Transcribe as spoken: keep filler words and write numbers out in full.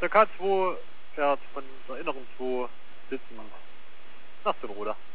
Der K zwei fährt von der inneren zwei sitzend nach Zündroda.